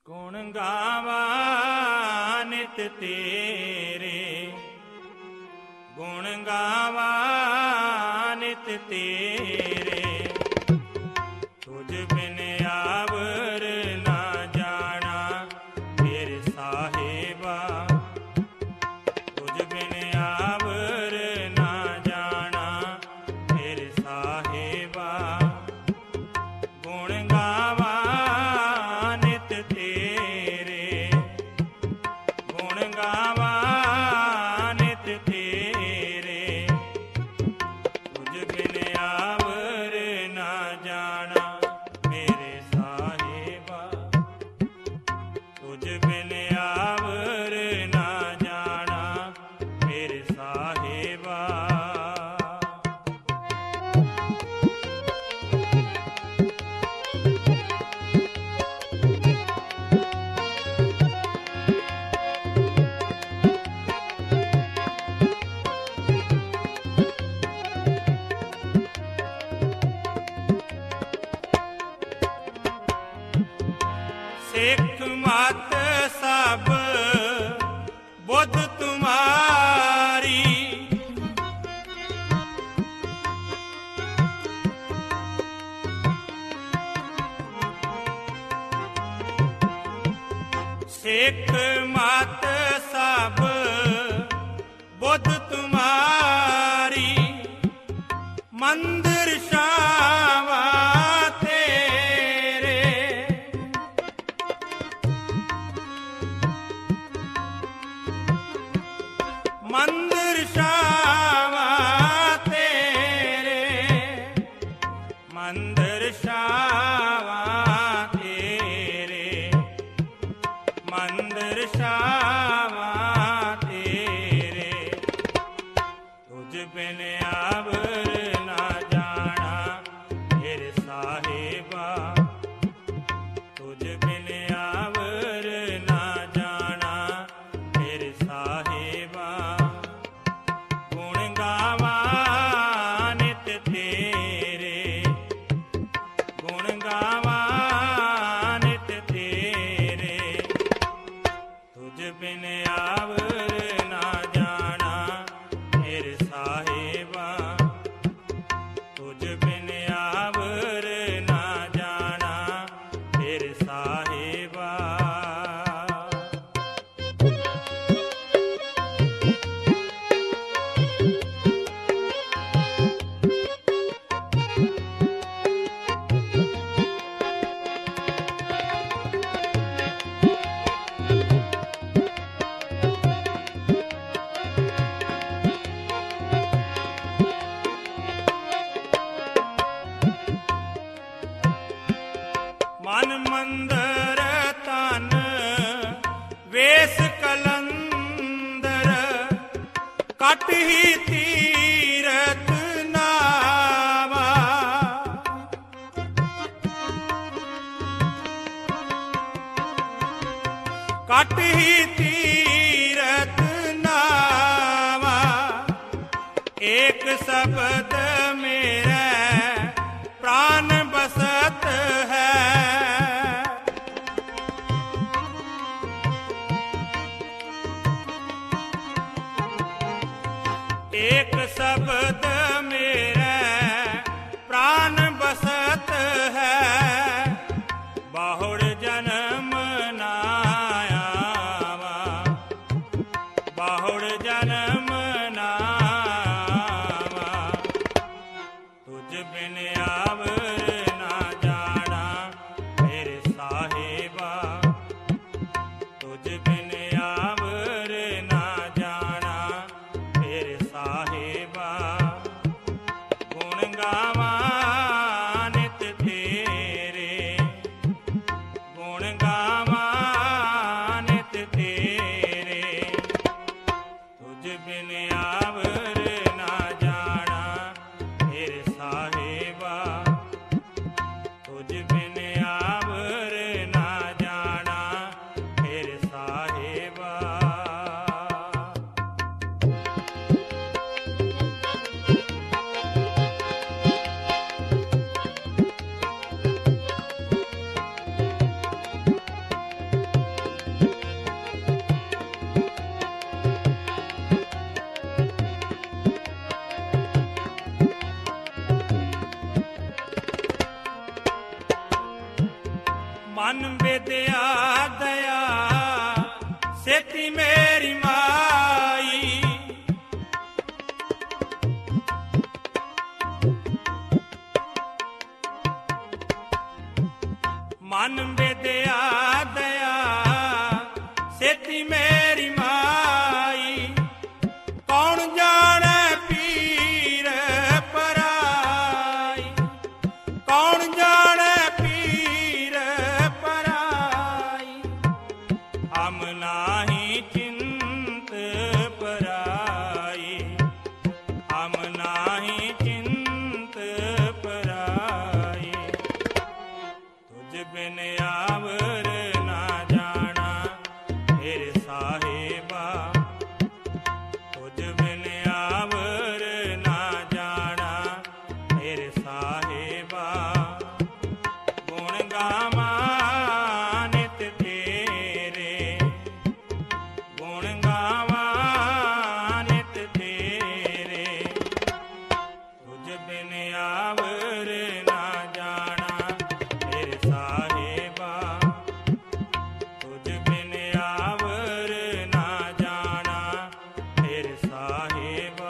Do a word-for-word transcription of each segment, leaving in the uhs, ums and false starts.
ਗੁਣ ਗਾਵਾ ਨਿਤ ਤੇਰੇ, ਗੁਣ ਗਾਵਾ ਨਿਤ ਤੇਰੇ, ਤੁਝ ਬਿਨ ਆਵਰ ਨਾ ਜਾਣਾ ਮੇਰੇ ਸਾਹਿਬਾ, ਤੁਝ ਬਿਨ ਆਵਰ ਨਾ ਜਾਣਾ ਮੇਰੇ ਸਾਹਿਬਾ, ਗੁਣ ਗਾਵਾ ਨਿਤ ਤੇਰੇ, ਗੁਣ ਗਾਵਾ ਨਿਤ ਤੇਰੇ, ਤੁਝ ਬਿਨ ਆਵਰ ਨਾ ਜਾਣਾ ਮੇਰੇ ਸਾਹਿਬਾ, ਤੁਝ ਬਿਨ ਆਵਰ ਨਾ ਜਾਣਾ ਮੇਰੇ ਸਾਹਿਬਾ। ਸਿੱਖ ਮਤ ਸਭ ਬੁੱਧ ਤੁਮਾਰੀ, ਸਿੱਖ ਮਤ ਸਭ ਬੁੱਧ ਤੁਮਾਰੀ, ਮੰਦਰ ਸ਼ਾਵਾ ਮੰਦਰ ਸ਼ਾਵਾ ਤੇਰੇ, ਮੰਦਰ ਸ਼ਾਵਾ ਤੇਰੇ, ਮੰਦਰ ਸ਼ਾਵਾ ਤੇਰੇ, ਤੁਝ ਬਿਨ ਆਵਰ ਨਾ ਜਾਣਾ ਮੇਰੇ ਸਾਹਿਬਾ, ਤੁਝ ਬਿਨ ਆਵਰ ਨਾ ਜਾਣਾ ਮੇਰੇ ਸਾਹਿਬਾ, ਗੁਣ ਗਾਵਾ ਨਿਤ ਤੇਰੇ, ਗੁਣ ਗਾਵਾ ਨਿਤ ਤੇਰੇ, ਤੁਝ ਬਿਨ ਆਵਰ ਨਾ ਜਾਣਾ ਮੇਰੇ ਸਾਹਿਬਾ, ਤੁਝ ਬਿਨ ਆਵਰ ਨਾ ਜਾਣਾ ਮੇਰੇ ਸਾਹਿਬਾ। ਮਨ ਮੰਦਰ ਤਨ ਵੇਸ ਕਲੰਦਰ, ਕਟ ਹੀ ਤੀਰਥ ਨਾਵਾ, ਕਟ ਹੀ ਤੀਰਥ ਨਾਵਾ, ਏਕ ਸ਼ਬਦ ਮੇਰਾ ਪ੍ਰਾਨ ਬਸਤ ਹੈ, ਏਕ ਸ਼ਬਦ ਮੇਰਾ ਪ੍ਰਾਨ ਬਸਤ ਹੈ, ਬਾਹੁੜ ਜਨਮ ਨਾ ਆਵਾ, ਬਾਹੁੜ ਜਨਮ ਨਾ ਆਵਾ, ਤੁਝ ਬਿਨ ਆਵਰ ਨਾ ਜਾਣਾ ਮੇਰੇ ਸਾਹਿਬਾ, ਤੁਝ ਬਿਨ ਆਵਰ ਨਾ ਜਾਣਾ ਮੇਰੇ ਸਾਹਿਬਾ, ਗੁਣ ਗਾਵਾ ਨਿਤ ਤੇਰੇ, ਗੁਣ ਗਾਵਾ मन बेदया दया सेती मेरी माई, मन बेदया दया सेती मेरी माई, कौन जाने पीर पराई, कौन जाने पीर पराई, हम नाही चिंत पराई, हम नाही चिंत पराई, तुझ बिन आवर ना जाना मेरे साहिबा, तुझ बिन आवर ना जाना मेरे साहिबा, गुण गावा नित तेरे, गुण गावा नित तेरे, तुझ बिन आवर ना जाना मेरे साहिबा, तुझ बिन आवर ना जाना मेरे साहिबा।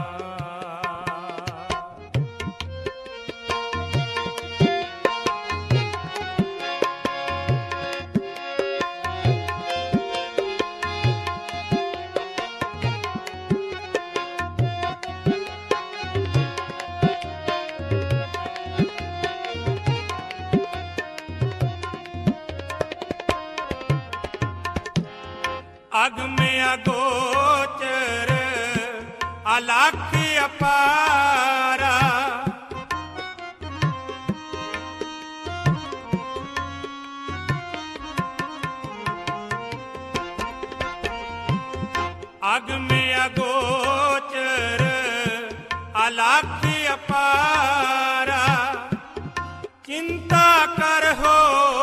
अग में अगोचर अलख अपारा, अग में अगोचर अलख अपारा, चिंता कर हो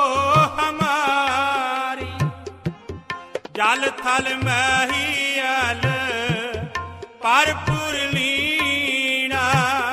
हमारी, जल थल महियल पर पुरलीना,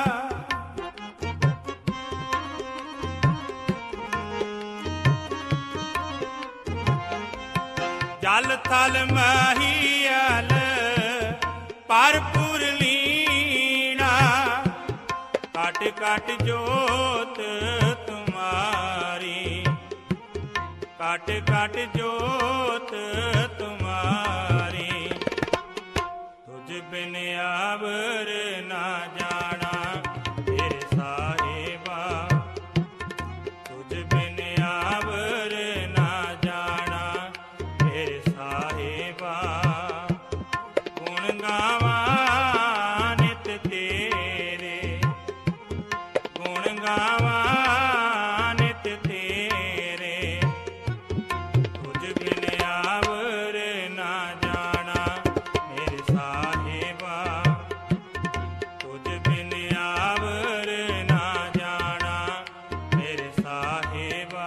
जल थल महियल पर पुरलीना, काट काट जोत तुम्हारी, काट काट जोत तुम्हारी, तुझ बिन आवर ना जाना मेरे साहिबा, तुझ बिन आवर ना जाना मेरे साहिबा, गुण गावा नित तेरे, गुण गावा नित तेरे, तुझ बिन आवर ना जाना मेरे साहिबा, तुझ बिन आवर ना जाना मेरे साहिबा।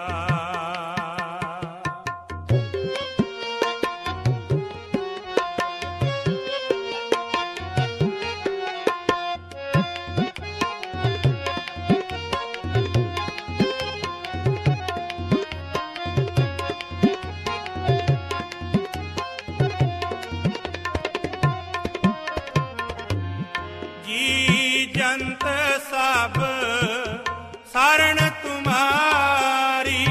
जी जंत सब शरण तुम्हारी,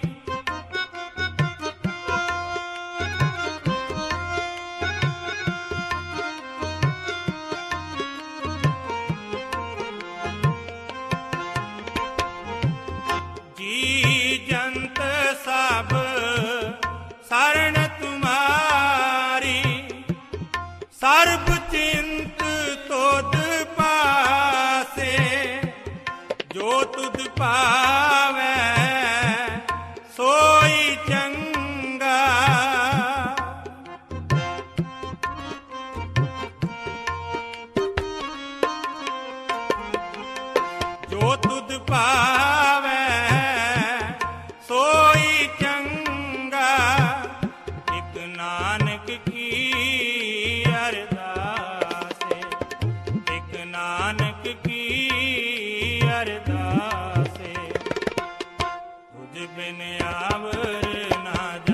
जी जंत सब शरण तुम्हारी, सर्ब चिंत तोद पासे, जो तुद पावै सोई चंगा, जो तुद पावै सोई चंगा, एक नानक की अरदास, एक नानक की अरदास, तुझ बिन ਨਿਆਵਰ ਨਾ